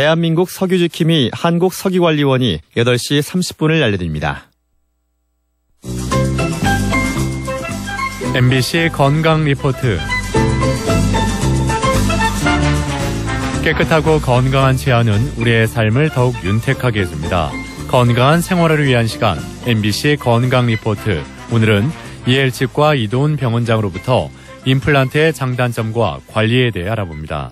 대한민국 석유지킴이 한국석유관리원이 8시 30분을 알려드립니다. MBC 건강 리포트. 깨끗하고 건강한 치아는 우리의 삶을 더욱 윤택하게 해줍니다. 건강한 생활을 위한 시간, MBC 건강 리포트. 오늘은 이엘치과 이도훈 병원장으로부터 임플란트의 장단점과 관리에 대해 알아봅니다.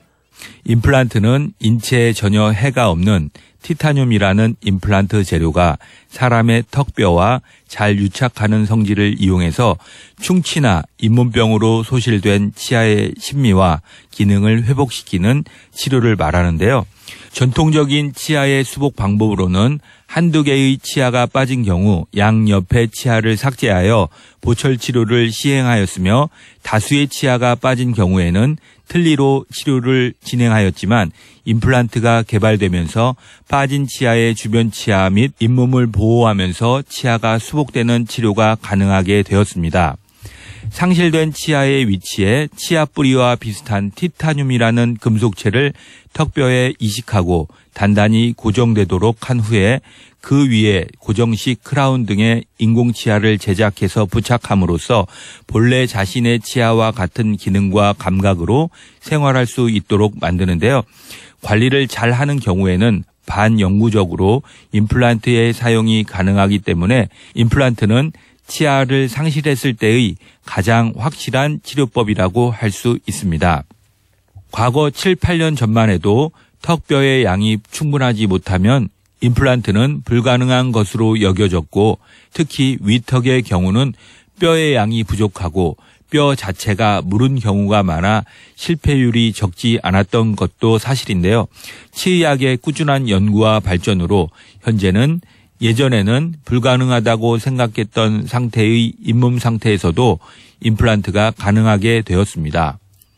임플란트는 인체에 전혀 해가 없는 티타늄이라는 임플란트 재료가 사람의 턱뼈와 잘 유착하는 성질을 이용해서 충치나 잇몸병으로 소실된 치아의 심미와 기능을 회복시키는 치료를 말하는데요. 전통적인 치아의 수복 방법으로는 한두 개의 치아가 빠진 경우 양옆의 치아를 삭제하여 보철 치료를 시행하였으며, 다수의 치아가 빠진 경우에는 틀니로 치료를 진행하였지만, 임플란트가 개발되면서 빠진 치아의 주변 치아 및 잇몸을 보호하면서 치아가 수복되는 치료가 가능하게 되었습니다. 상실된 치아의 위치에 치아 뿌리와 비슷한 티타늄이라는 금속체를 턱뼈에 이식하고 단단히 고정되도록 한 후에 그 위에 고정식 크라운 등의 인공치아를 제작해서 부착함으로써 본래 자신의 치아와 같은 기능과 감각으로 생활할 수 있도록 만드는데요. 관리를 잘 하는 경우에는 반영구적으로 임플란트의 사용이 가능하기 때문에 임플란트는 치아를 상실했을 때의 가장 확실한 치료법이라고 할 수 있습니다. 과거 7, 8년 전만 해도 턱뼈의 양이 충분하지 못하면 임플란트는 불가능한 것으로 여겨졌고, 특히 위턱의 경우는 뼈의 양이 부족하고 뼈 자체가 무른 경우가 많아 실패율이 적지 않았던 것도 사실인데요. 치의학의 꾸준한 연구와 발전으로 현재는 예전에는 불가능하다고 생각했던 상태의 잇몸 상태에서도 임플란트가 가능하게 되었습니다.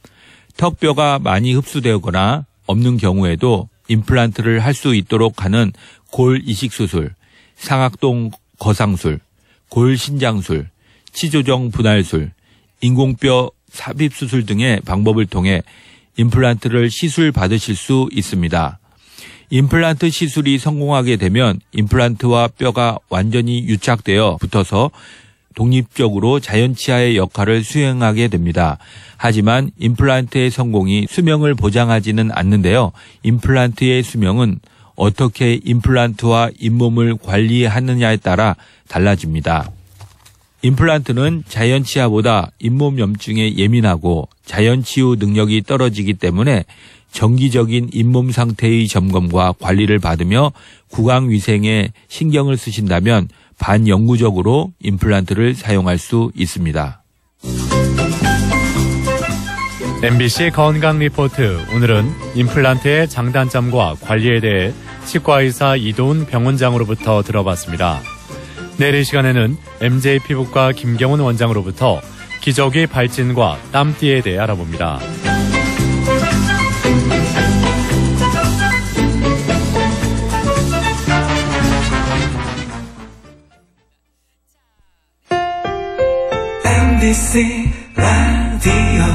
턱뼈가 많이 흡수되거나 없는 경우에도 임플란트를 할 수 있도록 하는 골 이식수술, 상악동 거상술, 골 신장술, 치조정 분할술, 인공뼈 삽입수술 등의 방법을 통해 임플란트를 시술 받으실 수 있습니다. 임플란트 시술이 성공하게 되면 임플란트와 뼈가 완전히 유착되어 붙어서 독립적으로 자연치아의 역할을 수행하게 됩니다. 하지만 임플란트의 성공이 수명을 보장하지는 않는데요. 임플란트의 수명은 어떻게 임플란트와 잇몸을 관리하느냐에 따라 달라집니다. 임플란트는 자연치아보다 잇몸 염증에 예민하고 자연치유 능력이 떨어지기 때문에 정기적인 잇몸 상태의 점검과 관리를 받으며 구강위생에 신경을 쓰신다면 반영구적으로 임플란트를 사용할 수 있습니다. MBC 건강 리포트. 오늘은 임플란트의 장단점과 관리에 대해 치과의사 이도훈 병원장으로부터 들어봤습니다. 내일 이 시간에는 MJ 피부과 김경훈 원장으로부터 기저귀 발진과 땀띠에 대해 알아봅니다. MBC 라디오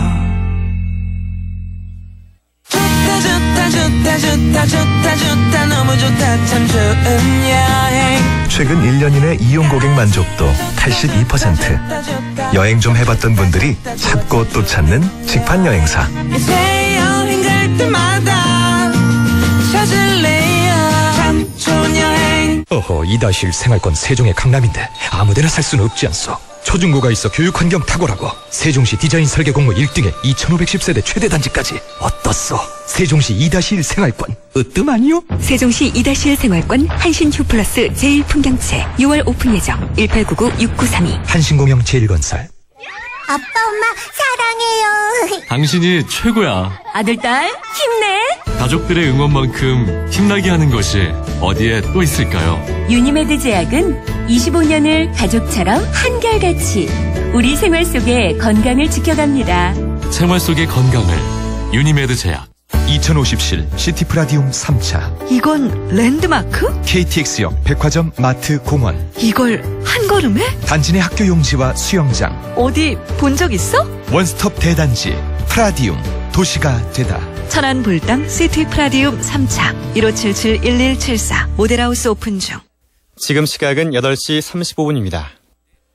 좋다 너무 좋다 참 좋은 여행. 최근 1년 이내 이용 고객 만족도 82%. 여행 좀 해봤던 분들이 찾고 또 찾는 직판 여행사. 이제 여행 갈 때마다 찾을래요 참 좋은 여행. 어허, 2-1 생활권 세종의 강남인데 아무데나 살 수는 없지 않소. 초중고가 있어 교육환경 탁월하고 세종시 디자인 설계 공모 1등에 2510세대 최대 단지까지 어떻소? 세종시 2-1 생활권 으뜸아니요? 세종시 2-1 생활권 한신휴플러스 제1풍경채 6월 오픈 예정. 1899-6932 한신공영 제1건설. 아빠 엄마 사랑해요. 당신이 최고야. 아들 딸 힘내. 가족들의 응원만큼 힘나게 하는 것이 어디에 또 있을까요? 유니메드 제약은 25년을 가족처럼 한결같이 우리 생활 속의 건강을 지켜갑니다. 생활 속의 건강을 유니메드 제약. 2050실 시티프라디움 3차. 이건 랜드마크? KTX역 백화점 마트 공원. 이걸 한 걸음에? 단지 내 학교 용지와 수영장. 어디 본 적 있어? 원스톱 대단지 프라디움 도시가 되다. 천안 볼당 시티 프라디움 3차 1577-1174 모델하우스 오픈 중. 지금 시각은 8시 35분입니다.